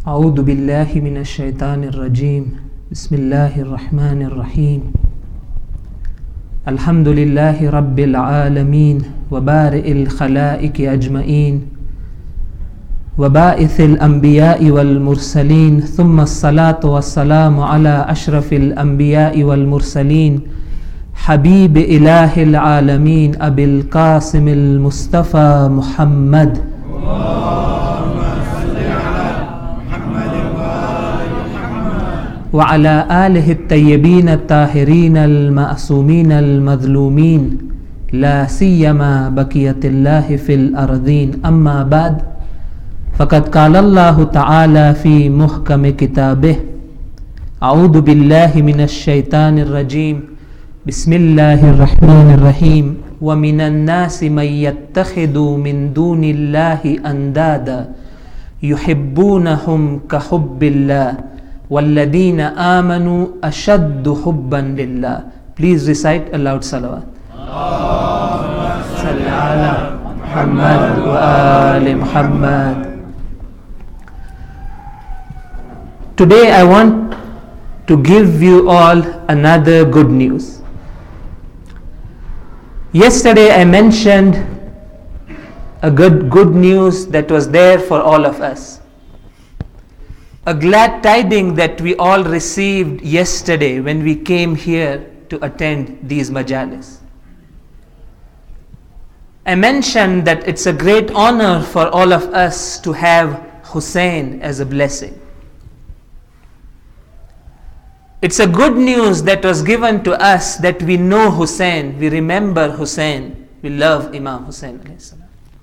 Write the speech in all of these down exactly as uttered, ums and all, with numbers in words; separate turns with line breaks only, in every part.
أعوذ بالله من الشيطان الرجيم بسم الله الرحمن الرحيم الحمد لله رب العالمين وبارئ الخلائق أجمعين وبائث الأنبياء والمرسلين ثم الصلاة والسلام على أشرف الأنبياء والمرسلين حبيب إله العالمين أبي القاسم المصطفى محمد وعلى آله الطيبين الطاهرين المعصومين المظلومين لا سيما بقية الله في الأرضين أما بعد فقد قال الله تعالى في محكم كتابه أعوذ بالله من الشيطان الرجيم بسم الله الرحمن الرحيم ومن الناس من يتخذ من دون الله أندادا يحبونهم كحب الله وَالَّذِينَ آمَنُوا أَشَدُّ حُبًّا لِلَّهِ. Please recite a loud salawat. Allahumma salli ala Muhammad wa ali Muhammad. Today I want to give you all another good news. Yesterday I mentioned a good good news that was there for all of us. A glad tiding that we all received yesterday when we came here to attend these majalis. I mentioned that it's a great honor for all of us to have Hussein as a blessing. It's a good news that was given to us that we know Hussein, we remember Hussein, we love Imam Hussein alayhi salam.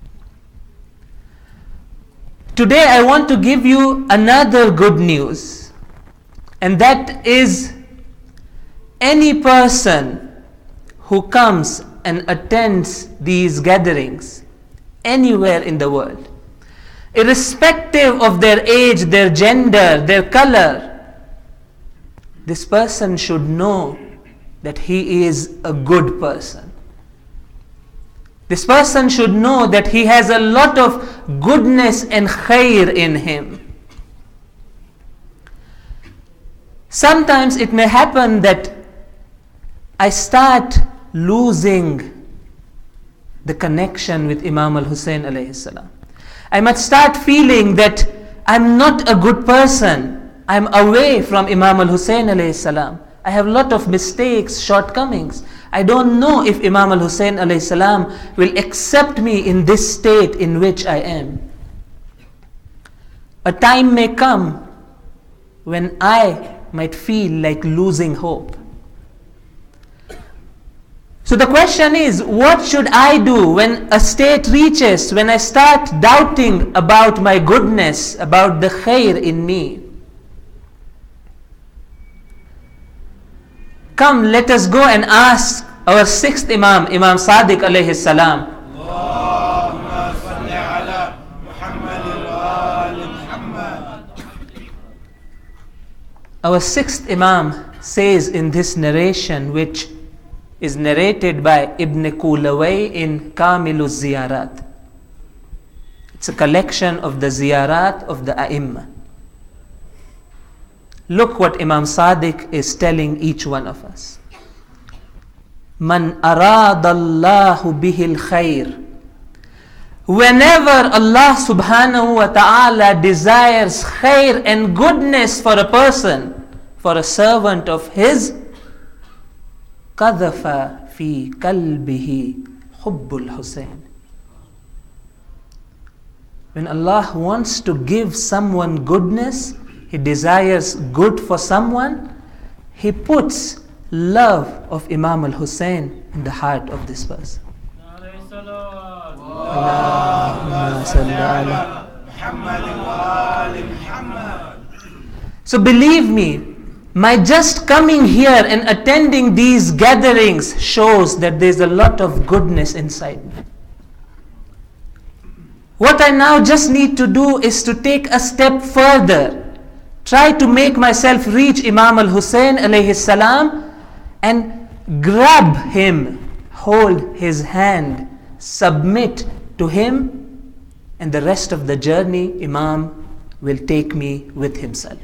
Today I want to give you another good news, and that is any person who comes and attends these gatherings anywhere in the world, irrespective of their age, their gender, their color, this person should know that he is a good person. This person should know that he has a lot of goodness and khair in him. Sometimes it may happen that I start losing the connection with Imam al-Hussein alayhi salam. I might start feeling that I'm not a good person. I'm away from Imam al-Hussein alayhi salam. I have a lot of mistakes, shortcomings. I don't know if Imam al-Hussein alayhi salam will accept me in this state in which I am. A time may come when I might feel like losing hope. So the question is, what should I do when a state reaches, when I start doubting about my goodness, about the khair in me? Come, let us go and ask our sixth Imam, Imam Sadiq alayhi salam. Allahumma salli ala Muhammad wa ali Muhammad. Our sixth Imam says in this narration, which is narrated by Ibn Kulaway in Kamilu Ziyarat. It's a collection of the ziyarat of the A'imma. Look what Imam Sadiq is telling each one of us. Man aradallahu bihil khair. Whenever Allah subhanahu wa ta'ala desires khair and goodness for a person, for a servant of his, qadhafa fi qalbihi hubbul Hussein. When Allah wants to give someone goodness, He desires good for someone, He puts love of Imam al-Hussein in the heart of this person. So believe me, my just coming here and attending these gatherings shows that there's a lot of goodness inside me. What I now just need to do is to take a step further. Try to make myself reach Imam al-Hussein alayhi salam and grab him, hold his hand, submit to him, and the rest of the journey Imam will take me with himself.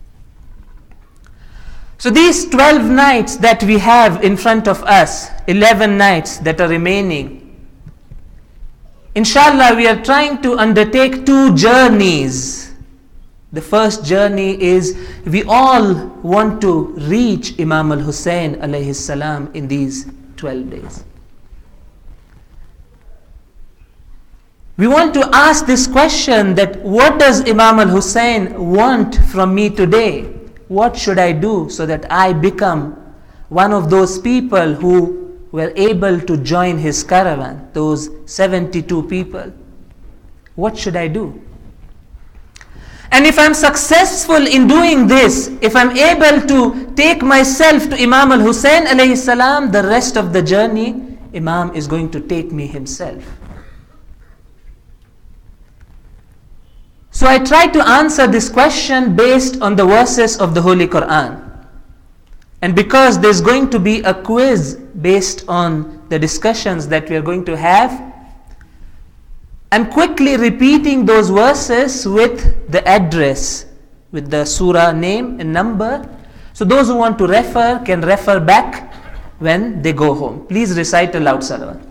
So these twelve nights that we have in front of us, eleven nights that are remaining, inshallah we are trying to undertake two journeys. The first journey is we all want to reach Imam al-Hussein alayhi salam in these twelve days. We want to ask this question that what does Imam al-Hussein want from me today? What should I do so that I become one of those people who were able to join his caravan, those seventy-two people? What should I do? And if I'm successful in doing this, if I'm able to take myself to Imam al-Hussein alayhi salam, the rest of the journey, Imam is going to take me himself. So I try to answer this question based on the verses of the Holy Quran. And because there's going to be a quiz based on the discussions that we are going to have, I'm quickly repeating those verses with the address, with the surah name and number. So those who want to refer can refer back when they go home. Please recite a loud salawat.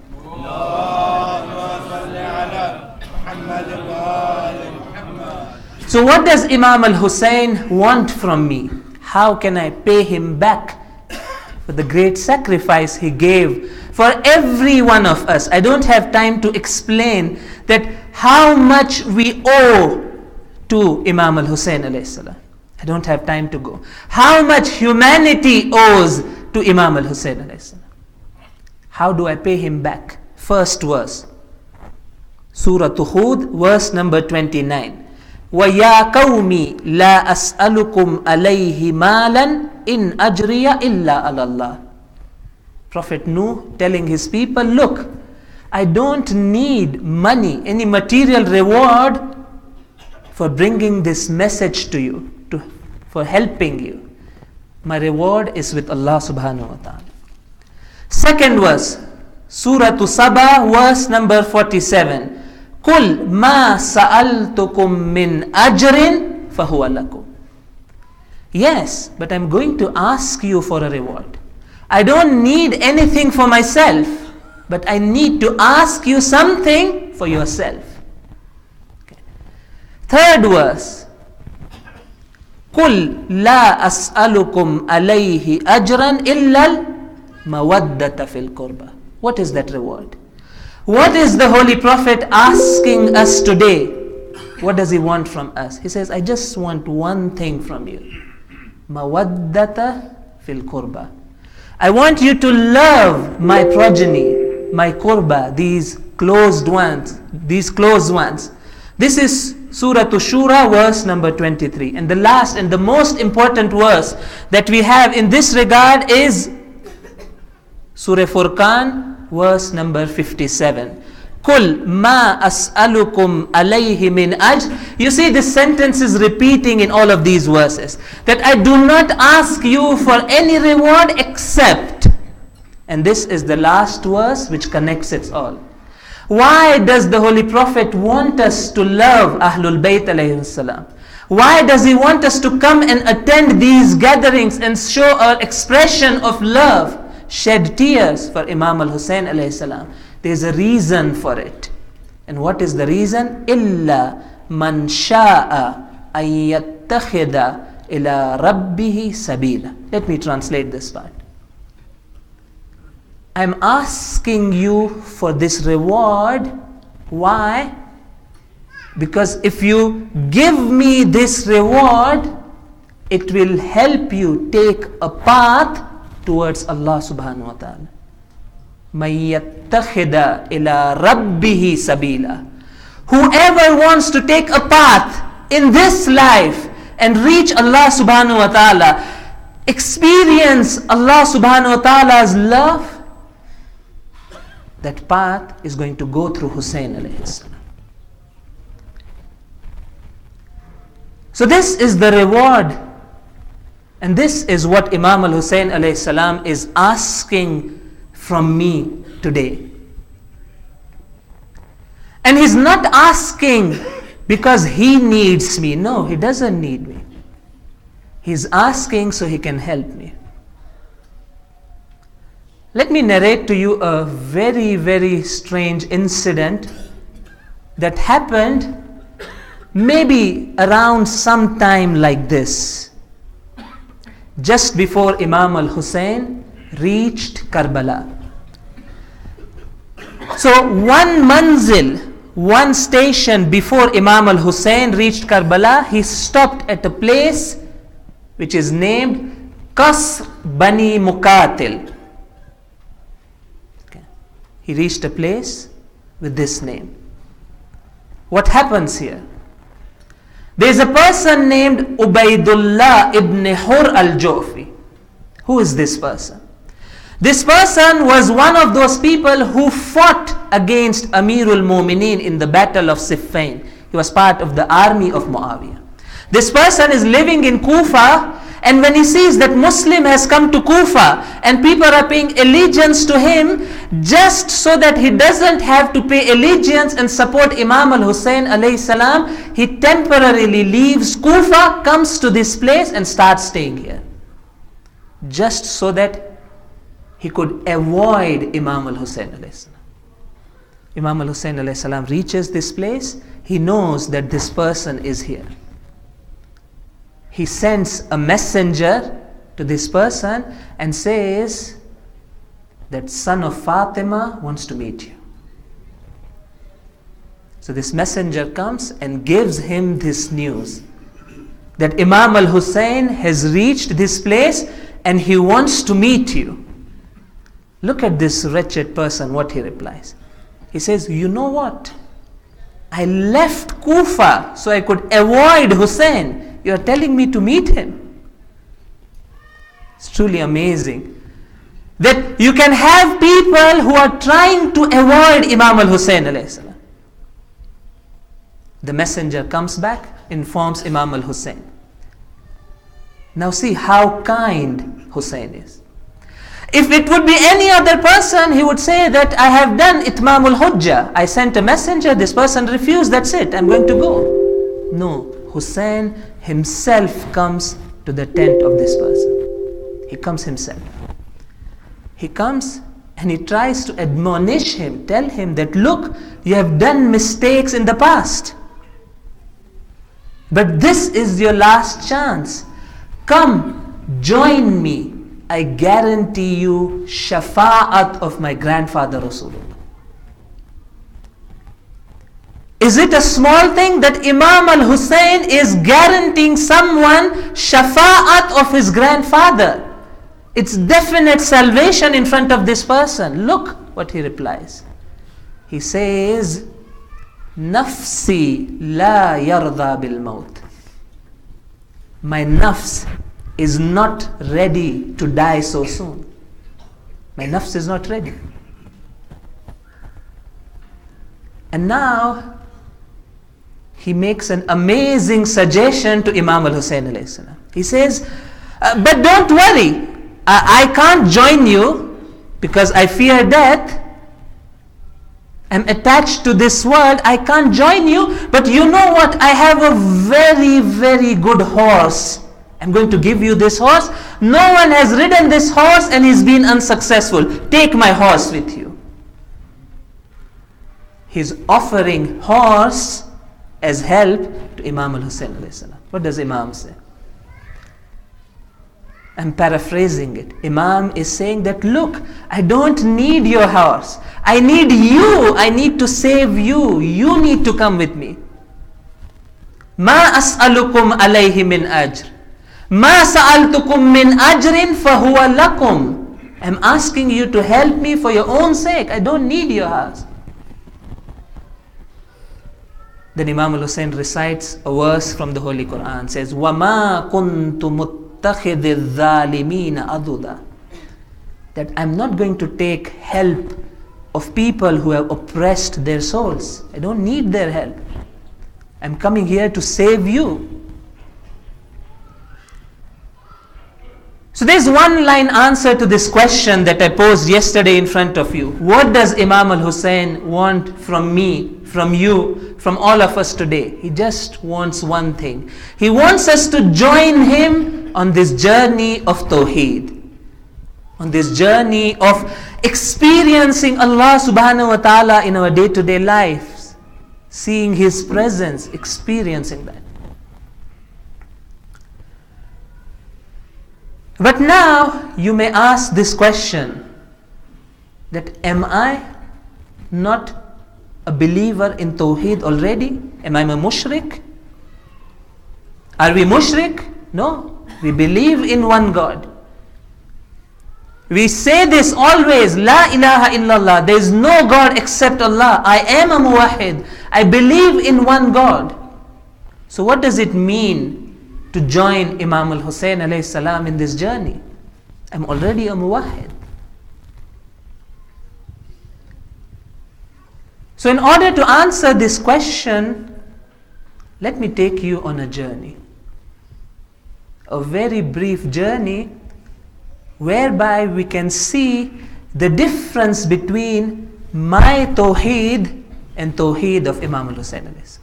So what does Imam al-Hussein want from me? How can I pay him back for the great sacrifice he gave for every one of us? I don't have time to explain that how much we owe to Imam al-Hussein alayhi salam. I don't have time to go. How much humanity owes to Imam al-Hussein alayhi salam. How do I pay him back? First verse, Surah Hud, verse number twenty-nine. وَيَا قَوْمِ لَا أَسْأَلُكُمْ عَلَيْهِ مَالًا إِنْ أَجْرِيَ إِلَّا عَلَى اللَّهِ. Prophet Nuh telling his people, look, I don't need money, any material reward for bringing this message to you, to, for helping you. My reward is with Allah subhanahu wa ta'ala. Second verse, Surah Saba, verse number forty-seven. قُلْ مَا سَأَلْتُكُمْ مِنْ أَجْرٍ فَهُوَ لَكُمْ. Yes, but I'm going to ask you for a reward. I don't need anything for myself, but I need to ask you something for yourself. Okay. Third verse, قُلْ لَا أَسْأَلُكُمْ عَلَيْهِ أَجْرًا إِلَّا الْمَوَدَّةَ فِي الْقُرْبَى. What is that reward? What is the Holy Prophet asking us today? What does he want from us? He says, I just want one thing from you. Mawaddata fil qurba. I want you to love my progeny, my qurba, these closed ones, these close ones. This is Surah Shura, verse number twenty-three. And the last and the most important verse that we have in this regard is Surah Furqan, verse number fifty-seven. Kul ma as'alukum alayhi min ajr. You see, this sentence is repeating in all of these verses, that I do not ask you for any reward except, and this is the last verse which connects it all. Why does the Holy Prophet want us to love Ahlul Bayt alayhi salam? Why does he want us to come and attend these gatherings and show our expression of love, shed tears for Imam al-Hussein alayhi salam? There is a reason for it. And what is the reason? Illa man sha'a an yattakhida ila rabbihi sabila. Let me translate this part. I'm asking you for this reward. Why? Because if you give me this reward, it will help you take a path towards Allah subhanahu wa ta'ala. Man yattakhida ila rabbihi sabila. Whoever wants to take a path in this life and reach Allah subhanahu wa ta'ala, experience Allah subhanahu wa ta'ala's love, that path is going to go through Hussein alayhi salam. So this is the reward, and this is what Imam al-Hussein alayhi salam is asking from me today. And he's not asking because he needs me. No, he doesn't need me. He's asking so he can help me. Let me narrate to you a very, very strange incident that happened maybe around some time like this, just before Imam al-Hussein reached Karbala. So one manzil, one station before Imam al-Hussein reached Karbala, he stopped at a place which is named Qasr Bani Muqatil. Okay. He reached a place with this name. What happens here? There is a person named Ubaidullah ibn Hur al-Jofi. Who is this person? This person was one of those people who fought against Amirul Mu'mineen in the battle of Siffin. He was part of the army of Muawiyah. This person is living in Kufa, and when he sees that Muslim has come to Kufa and people are paying allegiance to him, just so that he doesn't have to pay allegiance and support Imam al-Hussein alayhi salam, he temporarily leaves Kufa, comes to this place and starts staying here, just so that he could avoid Imam al-Hussein alayhi salam. Imam al-Hussein alayhi salam reaches this place. He knows that this person is here. He sends a messenger to this person and says that son of Fatima wants to meet you. So this messenger comes and gives him this news that Imam al-Hussein has reached this place and he wants to meet you. Look at this wretched person, what he replies. He says, you know what? I left Kufa so I could avoid Hussein. You are telling me to meet him. It's truly amazing that you can have people who are trying to avoid Imam al-Hussein alayhi salam. The messenger comes back, informs Imam al-Hussein. Now see how kind Hussein is. If it would be any other person, he would say that I have done Itmamul Hujjah. I sent a messenger, this person refused, that's it, I'm going to go. No, Hussein himself comes to the tent of this person. He comes himself. He comes and he tries to admonish him, tell him that look, you have done mistakes in the past, but this is your last chance. Come, join me. I guarantee you shafa'at of my grandfather Rasulullah. Is it a small thing that Imam al-Hussein is guaranteeing someone shafa'at of his grandfather? It's definite salvation in front of this person. Look what he replies. He says, Nafsi la yarda bil maut. My nafs is not ready to die so soon. My nafs is not ready. And now he makes an amazing suggestion to Imam al-Hussein alayhi salam. He says, uh, but don't worry, I, I can't join you because I fear death. I'm attached to this world, I can't join you, but you know what, I have a very, very good horse. I'm going to give you this horse. No one has ridden this horse and he's been unsuccessful. Take my horse with you. He's offering horse as help to Imam al-Hussein alayhi salam. What does Imam say? I'm paraphrasing it. Imam is saying that, look, I don't need your horse. I need you. I need to save you. You need to come with me. Ma as'alukum alayhi min ajr. Ma sa'altukum min ajrin fahuwa lakum. I'm asking you to help me for your own sake. I don't need your house. Then Imam al-Hussein recites a verse from the Holy Quran. Says, وَمَا كُنْتُ مُتَّخِذِ الظَّالِمِينَ أَضُدًا. That I'm not going to take help of people who have oppressed their souls. I don't need their help. I'm coming here to save you. So there's one line answer to this question that I posed yesterday in front of you. What does Imam al-Hussein want from me, from you, from all of us today. He just wants one thing. He wants us to join him on this journey of Tawheed. On this journey of experiencing Allah subhanahu wa ta'ala in our day-to-day lives. Seeing his presence, experiencing that. But now you may ask this question, that am I not a believer in Tawheed already? Am I a mushrik? Are we mushrik? No. We believe in one God. We say this always, La ilaha illallah. There is no God except Allah. I am a muwahid. I believe in one God. So what does it mean to join Imam al-Hussein alayhi salam in this journey? I'm already a muwahid. So in order to answer this question, let me take you on a journey. A very brief journey whereby we can see the difference between my Tawheed and Tawheed of Imam al-Hussein alayhi salam.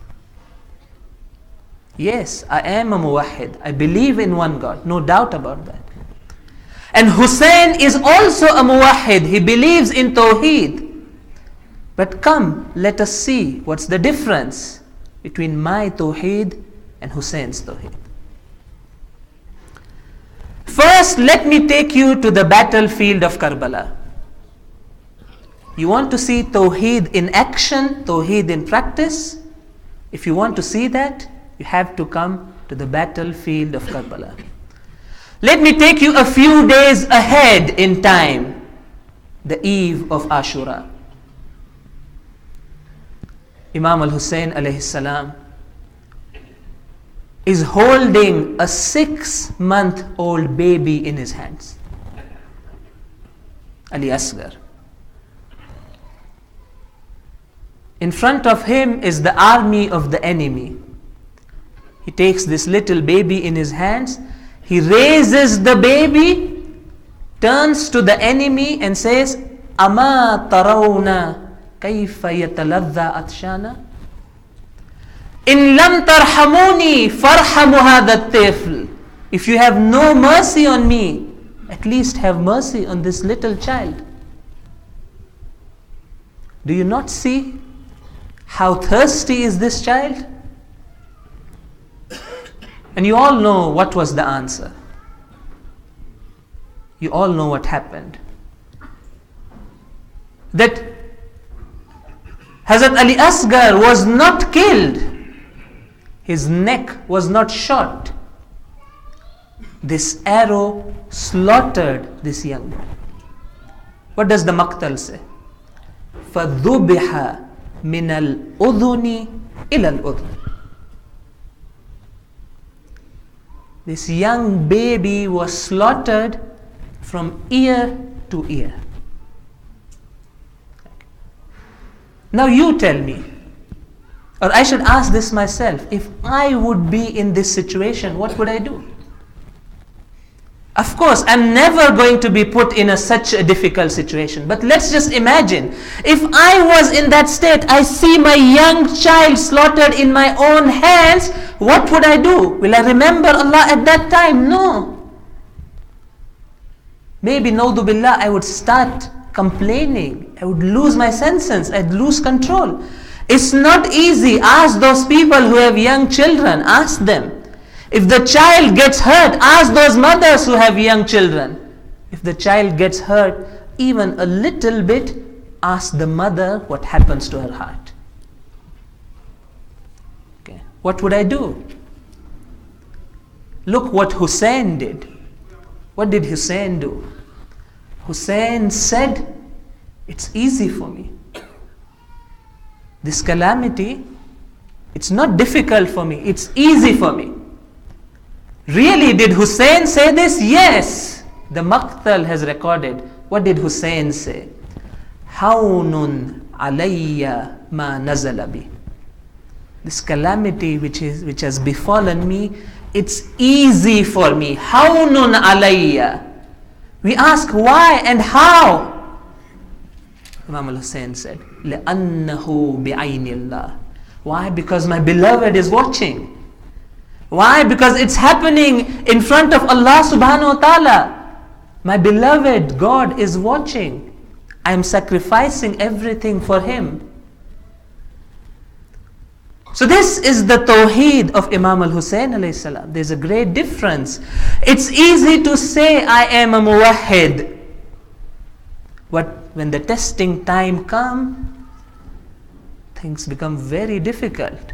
Yes, I am a muwahid. I believe in one God. No doubt about that. And Hussein is also a muwahid. He believes in Tawheed. But come, let us see what's the difference between my Tawheed and Hussein's Tawheed. First, let me take you to the battlefield of Karbala. You want to see Tawheed in action, Tawheed in practice? If you want to see that, you have to come to the battlefield of Karbala. Let me take you a few days ahead in time, the eve of Ashura. Imam al-Hussein alayhi salam is holding a six-month-old baby in his hands. Ali Asghar. In front of him is the army of the enemy. He takes this little baby in his hands. He raises the baby, turns to the enemy and says, Ama tarawna kayfa yataladha atshana? In lam tarhamuni farhamu hadha tifl. If you have no mercy on me, at least have mercy on this little child. Do you not see how thirsty is this child? And you all know what was the answer. You all know what happened. That Hazrat Ali Asghar was not killed. His neck was not shot. This arrow slaughtered this young boy. What does the Maqtal say? فَذُبِحَ مِنَ الْأُذُنِ إِلَى الْأُذُنِ. This young baby was slaughtered from ear to ear. Now you tell me, or I should ask this myself, if I would be in this situation, what would I do? Of course, I'm never going to be put in a, such a difficult situation. But let's just imagine, if I was in that state, I see my young child slaughtered in my own hands, what would I do? Will I remember Allah at that time? No. Maybe, Naudhu Billah, I would start complaining. I would lose my senses. I'd lose control. It's not easy. Ask those people who have young children. Ask them. If the child gets hurt, ask those mothers who have young children. If the child gets hurt even a little bit, ask the mother what happens to her heart. Okay. What would I do? Look what Hussein did. What did Hussein do? Hussein said, it's easy for me. This calamity, it's not difficult for me, it's easy for me. Really, did Hussein say this? Yes. The Maqtal has recorded. What did Hussein say? Hawnun alayya ma nazala bi. This calamity which is which has befallen me, it's easy for me. Hawnun alayya. We ask why and how? Imam al-Hussein said, لأنه بعين الله Why? Because my beloved is watching. Why? Because it's happening in front of Allah subhanahu wa ta'ala. My beloved God is watching. I am sacrificing everything for Him. So this is the Tawheed of Imam al-Hussein alayhi salam. There's a great difference. It's easy to say I am a muwahhid. But when the testing time comes, things become very difficult.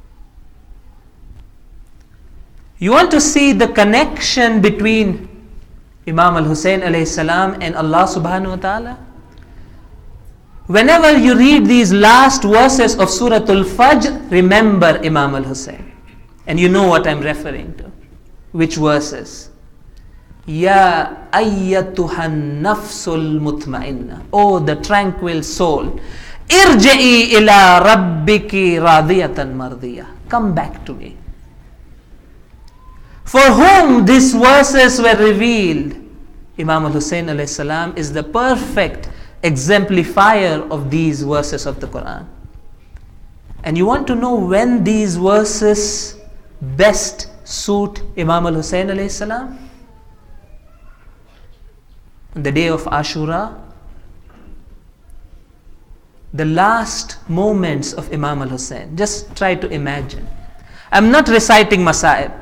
You want to see the connection between Imam al-Hussein alayhi salam and Allah subhanahu wa ta'ala? Whenever you read these last verses of Surah Al-Fajr, remember Imam al-Hussein. And you know what I'm referring to. Which verses? Ya ayyatuhan nafsul mutma'inna. Oh, the tranquil soul. Irja'i ila rabbiki radiyatan mardiyah. Come back to me. For whom these verses were revealed, Imam al-Hussein alayhi salam is the perfect exemplifier of these verses of the Quran. And you want to know when these verses best suit Imam al-Hussein alayhi salam? On the day of Ashura, the last moments of Imam al-Hussein. Just try to imagine. I'm not reciting Masa'ib.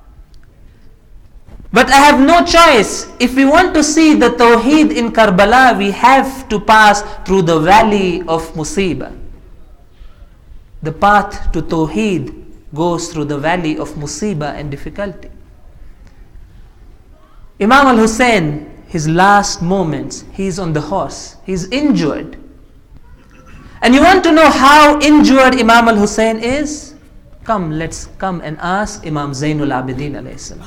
But I have no choice. If we want to see the Tawheed in Karbala, we have to pass through the valley of Musibah. The path to Tawheed goes through the valley of Musibah and difficulty. Imam al-Hussein, his last moments, he's on the horse. He's injured. And you want to know how injured Imam al-Hussein is? Come, let's come and ask Imam Zainul Abidin alayhi salam.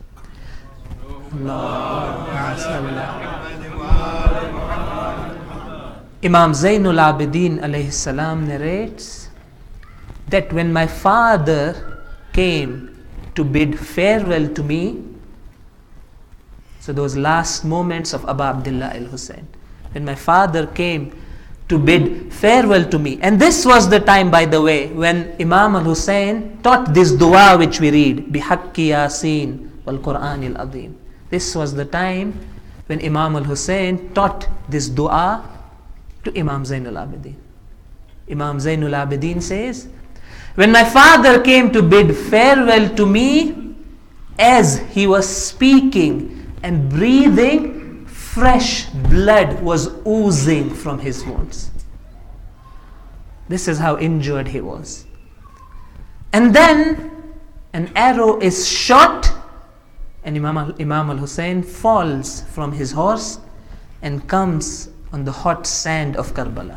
Imam Zainul Abidin alayhi salam narrates that when my father came to bid farewell to me, so those last moments of Abu Abdullah al-Hussein, when my father came to bid farewell to me, and this was the time, by the way, when Imam al-Hussein taught this dua which we read, Bihaqqi Yasin wal Quran al-Azim. This was the time when Imam al-Hussein taught this dua to Imam Zainul Abidin. Imam Zainul Abidin says, when my father came to bid farewell to me, as he was speaking and breathing, fresh blood was oozing from his wounds. This is how injured he was. And then an arrow is shot, and Imam, Imam al-Hussein falls from his horse and comes on the hot sand of Karbala.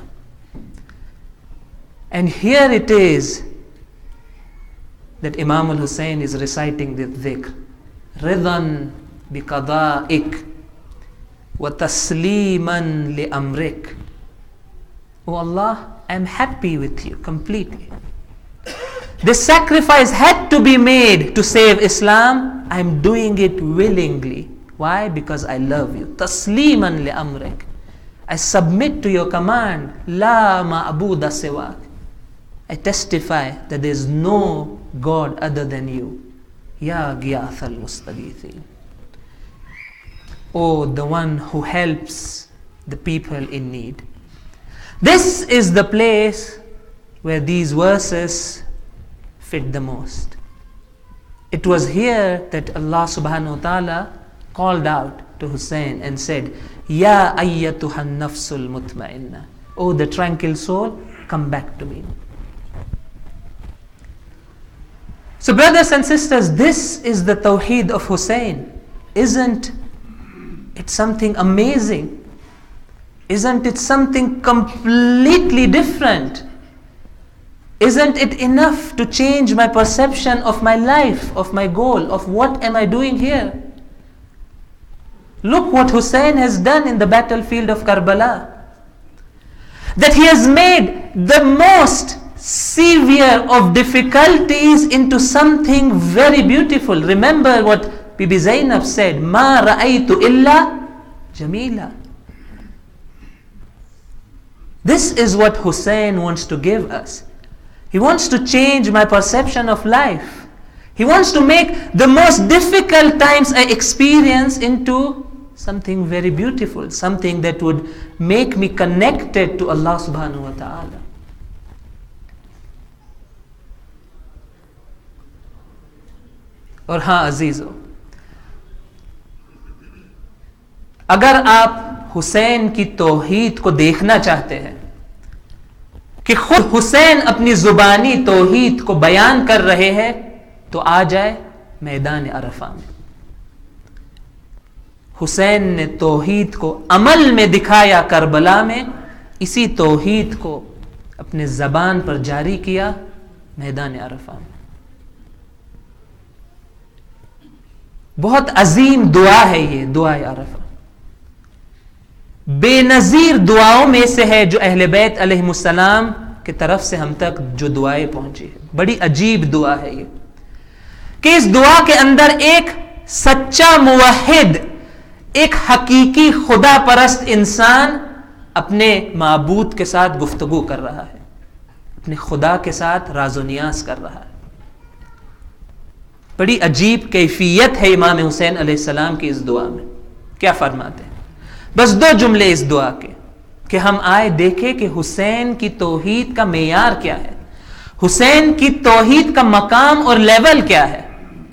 And here it is that Imam al-Hussein is reciting the dhikr. Ridan bi qada'ik wa tasliman li amrik. Oh Allah, I am happy with you completely. This sacrifice had to be made to save Islam. I am doing it willingly. Why? Because I love you. Tasliman li amrik. I submit to your command. La ma'buda siwak. I testify that there is no God other than you. Ya Giyath al-Mustaghithin. Oh, the one who helps the people in need. This is the place where these verses fit the most. It was here that Allah subhanahu wa ta'ala called out to Hussein and said, Ya ayyatuhan nafsul mutma'inna. Oh, the tranquil soul, come back to me. So brothers and sisters, this is the Tawheed of Hussein. Isn't it something amazing? Isn't it something completely different? Isn't it enough to change my perception of my life, of my goal, of what am I doing here? Look what Hussein has done in the battlefield of Karbala. That he has made the most severe of difficulties into something very beautiful. Remember what Bibi Zainab said, Ma ra'aytu illa jamila. This is what Hussein wants to give us. He wants to change my perception of life. He wants to make the most difficult times I experience into something very beautiful, something that would make me connected to Allah subhanahu wa ta'ala. اور ہاں عزیزو، اگر آپ حسین کی توحید کو دیکھنا چاہتے ہیں کہ خود حسین اپنی زبانی توحید کو بیان کر رہے ہیں، تو آ جائے میدان عرفہ میں. حسین نے توحید کو عمل میں دکھایا کربلا میں، اسی توحید کو اپنے زبان پر جاری کیا میدان عرفہ میں. بہت عظیم دعا ہے یہ دعائے عرفہ، بے نظیر دعاؤں میں سے ہے جو اہل بیت علیہ السلام کی طرف سے ہم تک جو دعائیں پہنچی ہے. بڑی عجیب دعا ہے یہ کہ اس دعا کے اندر ایک سچا موحد، ایک حقیقی خدا پرست انسان اپنے معبود کے ساتھ گفتگو کر رہا ہے، اپنے خدا کے ساتھ راز و نیاز کر رہا ہے. بڑی عجیب کیفیت ہے امام حسین علیہ السلام کی اس دعا میں. کیا فرماتے ہیں؟ بس دو جملے اس دعا کے کہ ہم آئے دیکھیں کہ حسین کی توحید کا معیار کیا ہے، حسین کی توحید کا مقام اور لیول کیا ہے.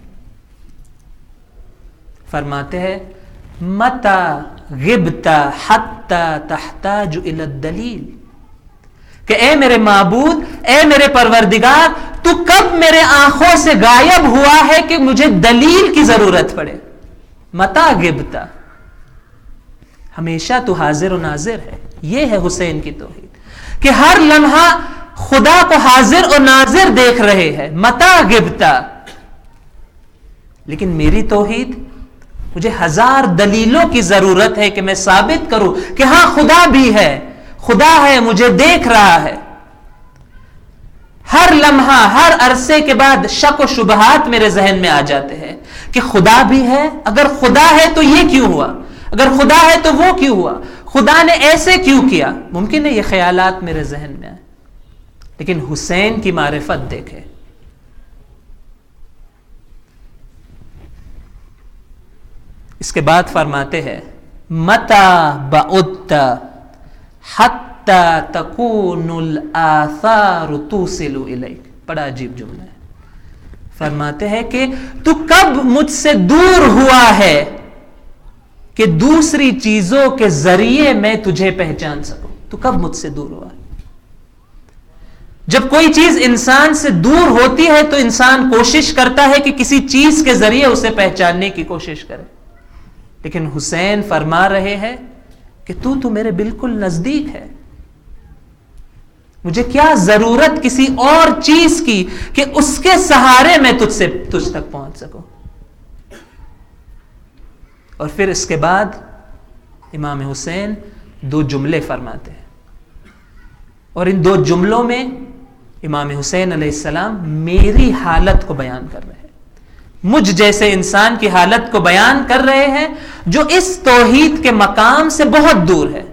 فرماتے ہیں متا غبتا حتی تحتاج الی الدلیل، کہ اے میرے معبود، اے میرے پروردگار، تو کب میرے آنکھوں سے غائب ہوا ہے کہ مجھے دلیل کی ضرورت پڑے. متا غبتا، ہمیشہ تو حاضر و ناظر ہے. یہ ہے حسین کی توحید کہ ہر لمحہ خدا کو حاضر و ناظر دیکھ رہے ہیں. متا غبتا، لیکن میری توحید، مجھے ہزار دلیلوں کی ضرورت ہے کہ میں ثابت کروں کہ ہاں خدا بھی ہے، خدا ہے، مجھے دیکھ رہا ہے. ہر لمحہ، ہر عرصے کے بعد شک و شبہات میرے ذہن میں آ جاتے ہیں کہ خدا بھی ہے. اگر خدا ہے تو یہ کیوں ہوا، اگر خدا ہے تو وہ کیوں ہوا، خدا نے ایسے کیوں کیا. ممکن ہے یہ خیالات میرے ذہن میں آئے، لیکن حسین کی معرفت دیکھے. اس کے بعد فرماتے ہیں متا بعدت حتی تکون الآثار توصل الیک. بڑا عجیب جملہ ہے. فرماتے ہیں کہ تو کب مجھ سے دور ہوا ہے کہ دوسری چیزوں کے ذریعے میں تجھے پہچان سکوں. تو کب مجھ سے دور ہوا ہے؟ جب کوئی چیز انسان سے دور ہوتی ہے تو انسان کوشش کرتا ہے کہ کسی چیز کے ذریعے اسے پہچاننے کی کوشش کرے. لیکن حسین فرما رہے ہیں کہ تو تو میرے بالکل نزدیک ہے، مجھے کیا ضرورت کسی اور چیز کی کہ اس کے سہارے میں تجھ سے تجھ تک پہنچ سکوں. اور پھر اس کے بعد امام حسین دو جملے فرماتے ہیں، اور ان دو جملوں میں امام حسین علیہ السلام میری حالت کو بیان کر رہے ہیں، مجھ جیسے انسان کی حالت کو بیان کر رہے ہیں جو اس توحید کے مقام سے بہت دور ہے،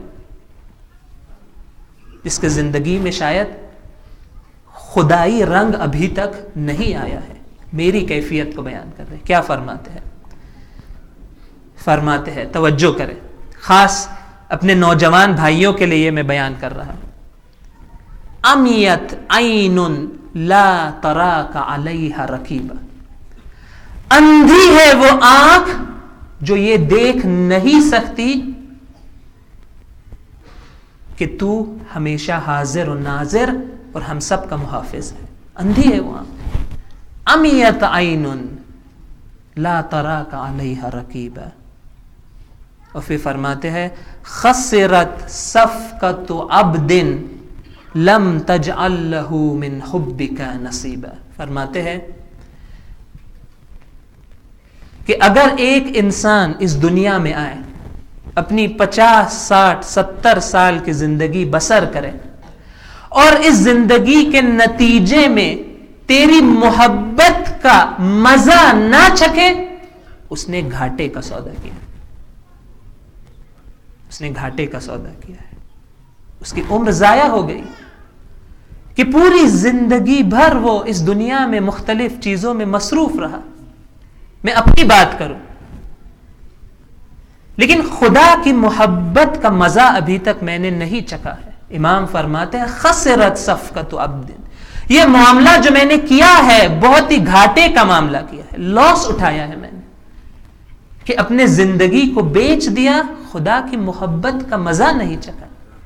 جس کے زندگی میں شاید خدائی رنگ ابھی تک نہیں آیا ہے. میری کیفیت کو بیان کر رہے ہیں. کیا فرماتے ہیں؟ فرماتے ہیں، توجہ کریں، خاص اپنے نوجوان بھائیوں کے لیے میں بیان کر رہا ہوں. امیت عین لا تراک علیہ رقیبہ، اندھی ہے وہ آنکھ جو یہ دیکھ نہیں سکتی کہ تو ہمیشہ حاضر و ناظر اور ہم سب کا محافظ ہے. اندھی ہے وہ آنکھ. امیت عین لا تراک علیہ رقیبہ. اور پھر فرماتے ہیں خسرت صفقۃ عبد لم تجعل له من حبک نصیبا. فرماتے ہیں کہ اگر ایک انسان اس دنیا میں آئے، اپنی پچاس ساٹھ ستر سال کی زندگی بسر کرے اور اس زندگی کے نتیجے میں تیری محبت کا مزہ نہ چکھے، اس نے گھاٹے کا سودا کیا، اس نے گھاٹے کا سودا کیا ہے. اس کی عمر ضائع ہو گئی کہ پوری زندگی بھر وہ اس دنیا میں مختلف چیزوں میں مصروف رہا. میں اپنی بات کروں، لیکن خدا کی محبت کا مزہ ابھی تک میں نے نہیں چکھا ہے. امام فرماتے ہیں خسرت صفقۃ عبد، یہ معاملہ جو میں نے کیا ہے بہت ہی گھاٹے کا معاملہ کیا ہے، لاس اٹھایا ہے میں نے، کہ اپنے زندگی کو بیچ دیا، خدا کی محبت کا مزہ نہیں چکھا.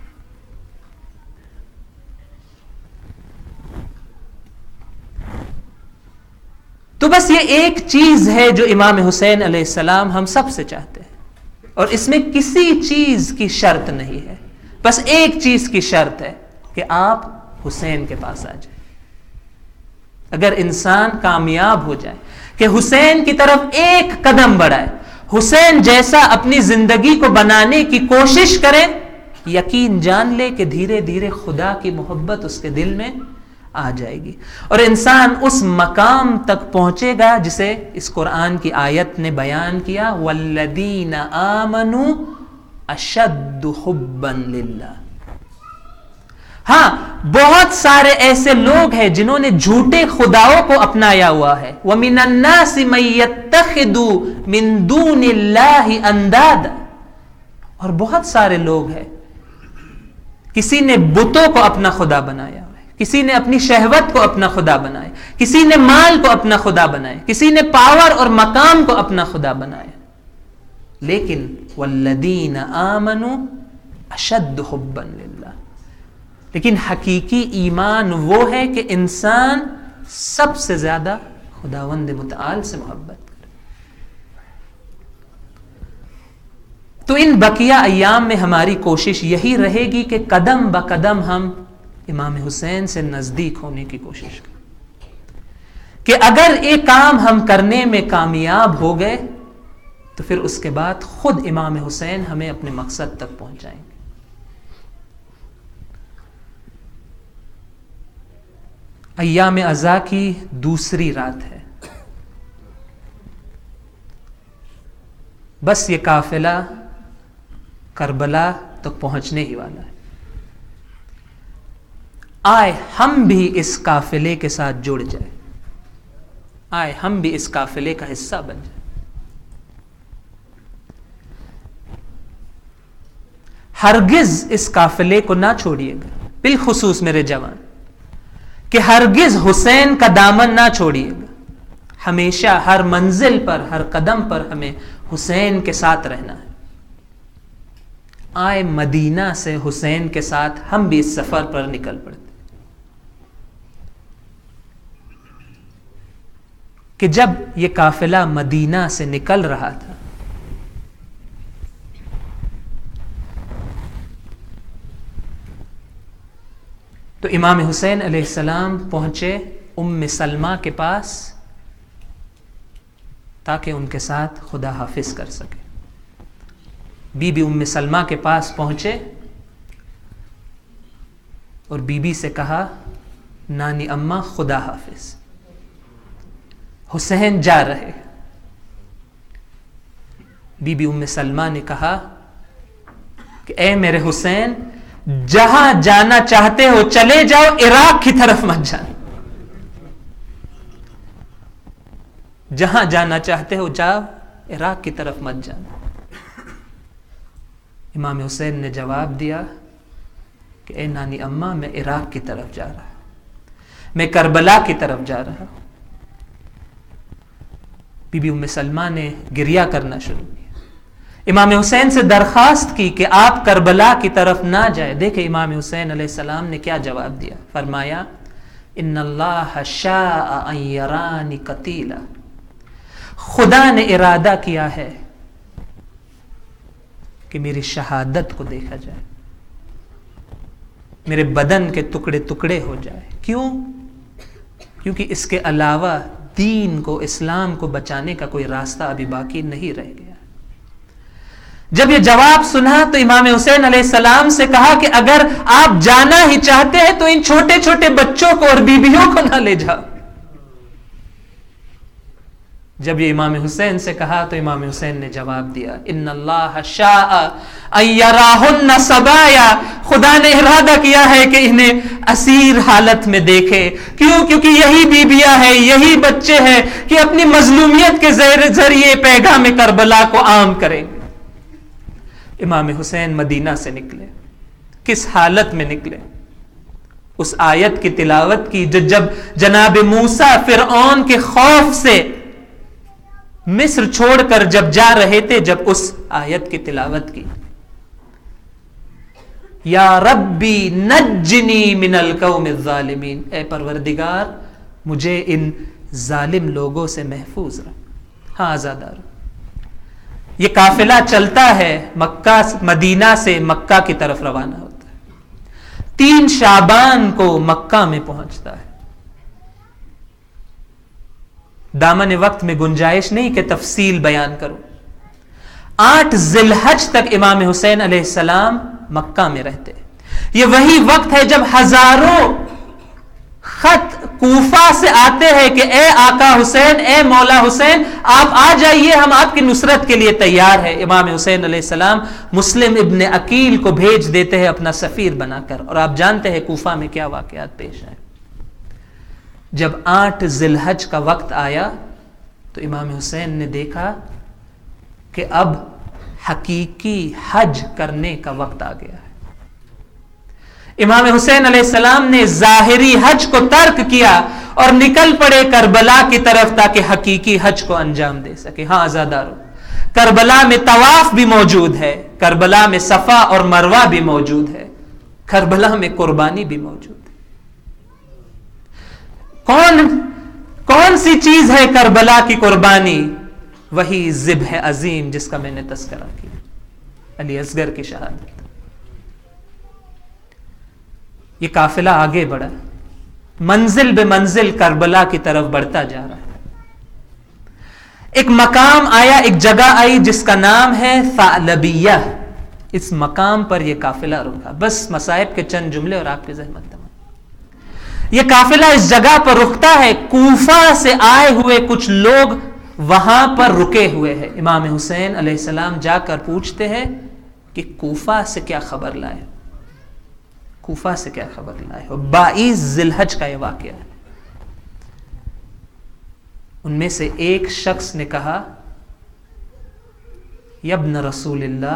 تو بس یہ ایک چیز ہے جو امام حسین علیہ السلام ہم سب سے چاہتے ہیں، اور اس میں کسی چیز کی شرط نہیں ہے، بس ایک چیز کی شرط ہے کہ آپ حسین کے پاس آ جائیں. اگر انسان کامیاب ہو جائے کہ حسین کی طرف ایک قدم بڑھائے، حسین جیسا اپنی زندگی کو بنانے کی کوشش کرے، یقین جان لے کہ دھیرے دھیرے خدا کی محبت اس کے دل میں آ جائے گی، اور انسان اس مقام تک پہنچے گا جسے اس قرآن کی آیت نے بیان کیا، والذین آمنوا اشد حبا للہ. ہاں، بہت سارے ایسے لوگ ہیں جنہوں نے جھوٹے خداؤں کو اپنایا ہوا ہے. وَمِنَ النَّاسِ مَن يَتَّخِذُ مِن دُونِ اللَّهِ أَندَادًا، اور بہت سارے لوگ ہیں کسی نے بتوں کو اپنا خدا بنایا، کسی نے اپنی شہوت کو اپنا خدا بنایا، کسی نے مال کو اپنا خدا بنایا، کسی نے پاور اور مقام کو اپنا خدا بنایا. لیکن والذین آمنوا اشد حبا للہ، لیکن حقیقی ایمان وہ ہے کہ انسان سب سے زیادہ خداوند متعال سے محبت کرے. تو ان بقیہ ایام میں ہماری کوشش یہی رہے گی کہ قدم با قدم ہم امام حسین سے نزدیک ہونے کی کوشش کریں، کہ اگر ایک کام ہم کرنے میں کامیاب ہو گئے تو پھر اس کے بعد خود امام حسین ہمیں اپنے مقصد تک پہنچائیں گے. ایام عزا کی دوسری رات ہے، بس یہ قافلہ کربلا تک پہنچنے ہی والا ہے. آئے ہم بھی اس قافلے کے ساتھ جڑ جائیں، آئے ہم بھی اس قافلے کا حصہ بن جائیں. ہرگز اس قافلے کو نہ چھوڑیے گا، بالخصوص میرے جوان، کہ ہرگز حسین کا دامن نہ چھوڑیے گا. ہمیشہ ہر منزل پر، ہر قدم پر ہمیں حسین کے ساتھ رہنا ہے. آئے مدینہ سے حسین کے ساتھ ہم بھی اس سفر پر نکل پڑتے، کہ جب یہ قافلہ مدینہ سے نکل رہا تھا تو امام حسین علیہ السلام پہنچے ام سلمہ کے پاس تاکہ ان کے ساتھ خدا حافظ کر سکے. بی بی ام سلمہ کے پاس پہنچے اور بی بی سے کہا، نانی اماں خدا حافظ، حسین جا رہے. بی بی ام سلمہ نے کہا کہ اے میرے حسین، جہاں جانا چاہتے ہو چلے جاؤ، عراق کی طرف مت جانا. جہاں جانا چاہتے ہو جاؤ، عراق کی طرف مت جانا. امام حسین نے جواب دیا کہ اے نانی اماں، میں عراق کی طرف جا رہا ہوں، میں کربلا کی طرف جا رہا ہوں. بی بی ام سلمہ نے گریہ کرنا شروع کیا، امام حسین سے درخواست کی کہ آپ کربلا کی طرف نہ جائے. دیکھیں امام حسین علیہ السلام نے کیا جواب دیا. فرمایا، ان اللہ شاء ان یرانی قتیلا، خدا نے ارادہ کیا ہے کہ میری شہادت کو دیکھا جائے، میرے بدن کے ٹکڑے ٹکڑے ہو جائے. کیوں؟ کیونکہ اس کے علاوہ دین کو، اسلام کو بچانے کا کوئی راستہ ابھی باقی نہیں رہ گیا. جب یہ جواب سنا تو امام حسین علیہ السلام سے کہا کہ اگر آپ جانا ہی چاہتے ہیں تو ان چھوٹے چھوٹے بچوں کو اور بیویوں کو نہ لے جاؤ. جب یہ امام حسین سے کہا تو امام حسین نے جواب دیا ان اللہ شاء ان یراہن سبایا، خدا نے ارادہ کیا ہے کہ انہیں اسیر حالت میں دیکھے. کیوں؟ کیونکہ یہی بیبیاں ہیں، یہی بچے ہیں کہ اپنی مظلومیت کے ذریعے پیغام کربلا کو عام کریں گے. امام حسین مدینہ سے نکلے. کس حالت میں نکلے؟ اس آیت کی تلاوت کی جو جب جناب موسیٰ فرعون کے خوف سے مصر چھوڑ کر جب جا رہے تھے، جب اس آیت کی تلاوت کی، یا ربی نجنی من القوم الظالمین، اے پروردگار مجھے ان ظالم لوگوں سے محفوظ رکھ. ہاں آزادار. یہ قافلہ چلتا ہے مکہ مدینہ سے مکہ کی طرف روانہ ہوتا ہے. تین شعبان کو مکہ میں پہنچتا ہے. دامن وقت میں گنجائش نہیں کہ تفصیل بیان کرو. آٹھ ذی الحج تک امام حسین علیہ السلام مکہ میں رہتے. یہ وہی وقت ہے جب ہزاروں خط کوفہ سے آتے ہیں کہ اے آقا حسین، اے مولا حسین، آپ آ جائیے، ہم آپ کی نصرت کے لیے تیار ہے. امام حسین علیہ السلام مسلم ابن عقیل کو بھیج دیتے ہیں اپنا سفیر بنا کر. اور آپ جانتے ہیں کوفہ میں کیا واقعات پیش آئے. جب آٹھ ذی الحج کا وقت آیا تو امام حسین نے دیکھا کہ اب حقیقی حج کرنے کا وقت آ گیا ہے. امام حسین علیہ السلام نے ظاہری حج کو ترک کیا اور نکل پڑے کربلا کی طرف تاکہ حقیقی حج کو انجام دے سکے. ہاں آزادارو، کربلا میں طواف بھی موجود ہے، کربلا میں صفا اور مروہ بھی موجود ہے، کربلا میں قربانی بھی موجود ہے. کون کون سی چیز ہے کربلا کی قربانی؟ وہی ذبح عظیم جس کا میں نے تذکرہ کیا، علی اصغر کی شہادت. یہ قافلہ آگے بڑھا، منزل بے منزل کربلا کی طرف بڑھتا جا رہا ہے. ایک مقام آیا، ایک جگہ آئی جس کا نام ہے ثعلبیہ. اس مقام پر یہ قافلہ رکا. بس مصائب کے چند جملے اور آپ کی زحمت تمام. یہ قافلہ اس جگہ پر رکتا ہے. کوفہ سے آئے ہوئے کچھ لوگ وہاں پر رکے ہوئے ہیں. امام حسین علیہ السلام جا کر پوچھتے ہیں کہ کوفہ سے کیا خبر لائے، کوفہ سے کیا خبر لائے ہو. بائیس ذی الحج کا یہ واقعہ ہے. ان میں سے ایک شخص نے کہا، یبن رسول اللہ،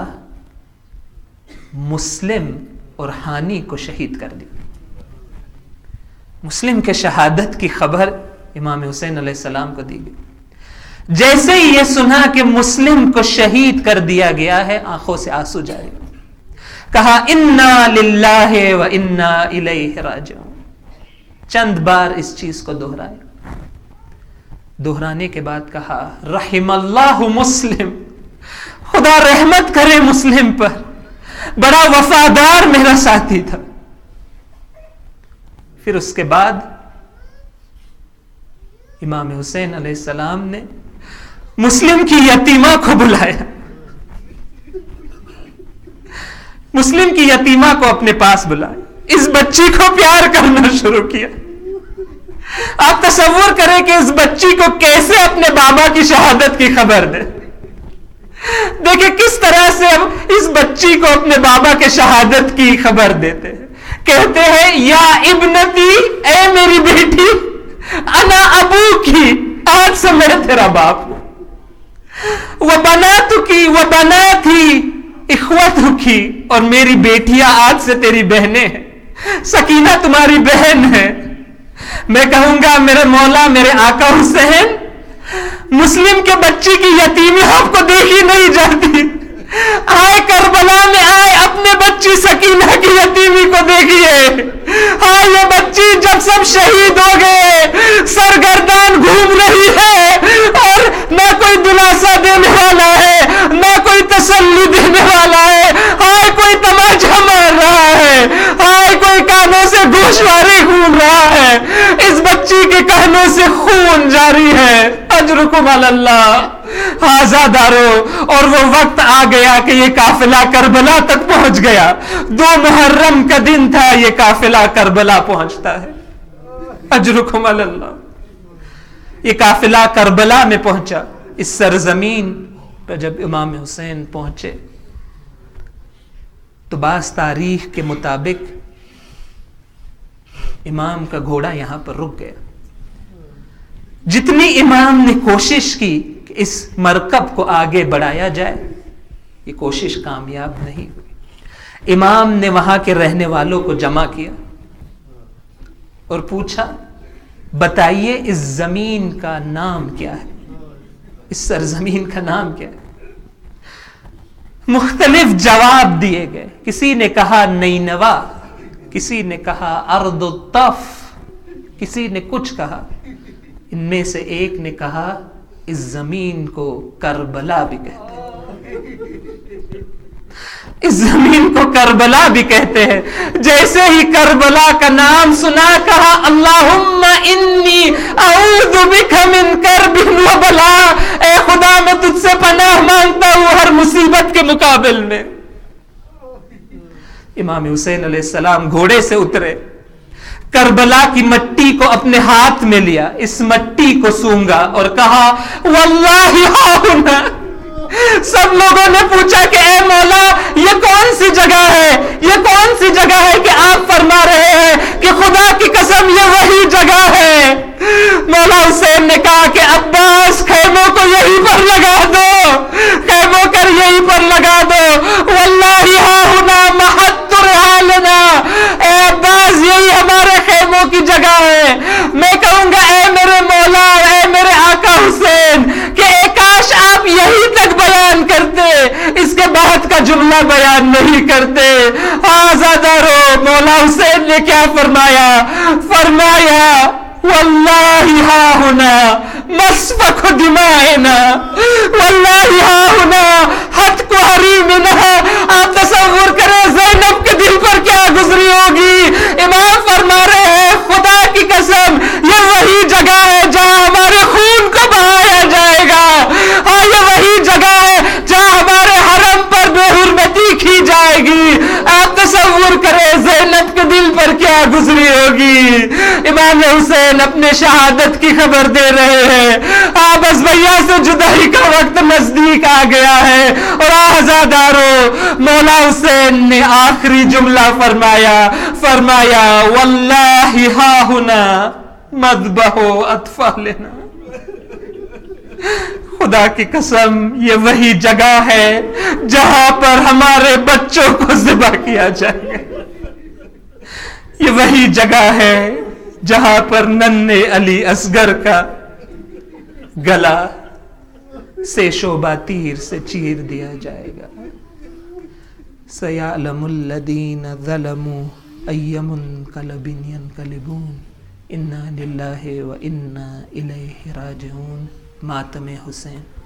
مسلم اور ہانی کو شہید کر دی. مسلم کے شہادت کی خبر امام حسین علیہ السلام کو دی گئی. جیسے ہی یہ سنا کہ مسلم کو شہید کر دیا گیا ہے، آنکھوں سے آنسو جاری. کہا انا للہ و انا الیہ راجعون. چند بار اس چیز کو دہرایا. دہرانے کے بعد کہا رحم اللہ مسلم، خدا رحمت کرے مسلم پر، بڑا وفادار میرا ساتھی تھا. پھر اس کے بعد امام حسین علیہ السلام نے مسلم کی یتیمہ کو بلایا، مسلم کی یتیمہ کو اپنے پاس بلایا، اس بچی کو پیار کرنا شروع کیا. آپ تصور کریں کہ اس بچی کو کیسے اپنے بابا کی شہادت کی خبر دے. دیکھیں کس طرح سے اب اس بچی کو اپنے بابا کے شہادت کی خبر دیتے ہیں. کہتے ہیں یا ابنتی، اے میری بیٹی، انا ابو کی، آج سے میں تیرا باپ ہوں. وہ بنات کی، وہ بنات ہی اخوت کی، اور میری بیٹیاں آج سے تیری بہنیں ہیں. سکینہ تمہاری بہن ہے. میں کہوں گا میرے مولا، میرے آقا حسین، مسلم کے بچی کی یتیمی آپ کو دیکھی نہیں جاتی. آئے کربلا میں آئے، اپنے بچی سکینہ کی یتیمی کو دیکھیے. ہاں یہ بچی جب سب شہید ہو گئے سرگردان گھوم رہی ہے، اور نہ کوئی دلاسا دینے والا ہے، نہ کوئی تسلی دینے والا ہے. ہاں کوئی تماچا مار رہا ہے، ہاں کوئی کانوں سے گوشوارے گھوم رہا ہے. اس بچی کے کانوں سے خون جاری ہے. اجرکم علی اللہ. آزادارو، اور وہ وقت آ گیا کہ یہ قافلہ کربلا تک پہنچ گیا. دو محرم کا دن تھا، یہ قافلہ کربلا پہنچتا ہے. اجرکم علی اللہ. یہ قافلہ کربلا میں پہنچا. اس سرزمین پر جب امام حسین پہنچے تو بعض تاریخ کے مطابق امام کا گھوڑا یہاں پر رک گیا. جتنی امام نے کوشش کی کہ اس مرکب کو آگے بڑھایا جائے, یہ کوشش کامیاب نہیں ہوئی. امام نے وہاں کے رہنے والوں کو جمع کیا اور پوچھا, بتائیے اس زمین کا نام کیا ہے, اس سرزمین کا نام کیا ہے؟ مختلف جواب دیے گئے. کسی نے کہا نینوا, کسی نے کہا ارض الطف, کسی نے کچھ کہا. ان میں سے ایک نے کہا اس زمین کو کربلا بھی کہتے ہیں, اس زمین کو کربلا بھی کہتے ہیں. جیسے ہی کربلا کا نام سنا کہا اللہم انی اعوذ بک من کرب و بلا, اے خدا میں تجھ سے پناہ مانگتا ہوں ہر مصیبت کے مقابل میں. امام حسین علیہ السلام گھوڑے سے اترے, کربلا کی مٹی کو اپنے ہاتھ میں لیا, اس مٹی کو سونگا اور کہا واللہ ہا ہنا. سب لوگوں نے پوچھا کہ اے مولا یہ کون سی جگہ ہے, یہ کون سی جگہ ہے کہ آپ فرما رہے ہیں کہ خدا کی قسم یہ وہی جگہ ہے. مولا حسین نے کہا کہ عباس خیموں کو یہیں پر لگا دو, خیموں کر یہیں پر لگا دو. واللہ ہا ہنا محط رحالنا, اے عباس یہی ہمارے خیموں کی جگہ ہے. میں کہوں گا اے میرے مولا, اے میرے آقا حسین کہ اے کاش آپ یہی تک بیان کرتے, اس کے بعد کا جملہ بیان نہیں کرتے. آزادارو, مولا حسین نے کیا فرمایا؟ فرمایا واللہ ہا ہنا مسفک دمائنا, واللہ ہا ہنا حتک حریمنا. آپ تصور کریں زینب کے دل پر کیا گزری ہوگی. امام فرما رہے ہیں خدا کی قسم یہ وہی جگہ ہے جہاں ہمارے خون کو بہایا جائے گا. ہاں یہ وہی جگہ ہے جہاں ہمارے حرم پر بے حرمتی کی جائے گی. آپ تصور کریں زینب کے دل پر کیا گزری ہوگی. امام حسین اپنے شہادت کی خبر دے رہے ہیں. ہاں بس بھیا سے جدائی کا وقت نزدیک آ گیا ہے. اور آزادارو, مولا حسین نے آخری جملہ فرمایا, فرمایا واللہ ہا ہنا مذبح اطفالنا. خدا کی قسم یہ وہی جگہ ہے جہاں پر ہمارے بچوں کو ذبح کیا جائے گا. یہ وہی جگہ ہے جہاں پر ننھے علی اصغر کا گلا سے شعبہ تیر سے چیر دیا جائے گا. سَيَعْلَمُ الَّذِينَ ظَلَمُوا أَيَّ مُنْقَلَبٍ يَنْقَلِبُونَ اِنَّا لِلَّهِ وَإِنَّا إِلَيْهِ رَاجِعُونَ. ماتم حسین.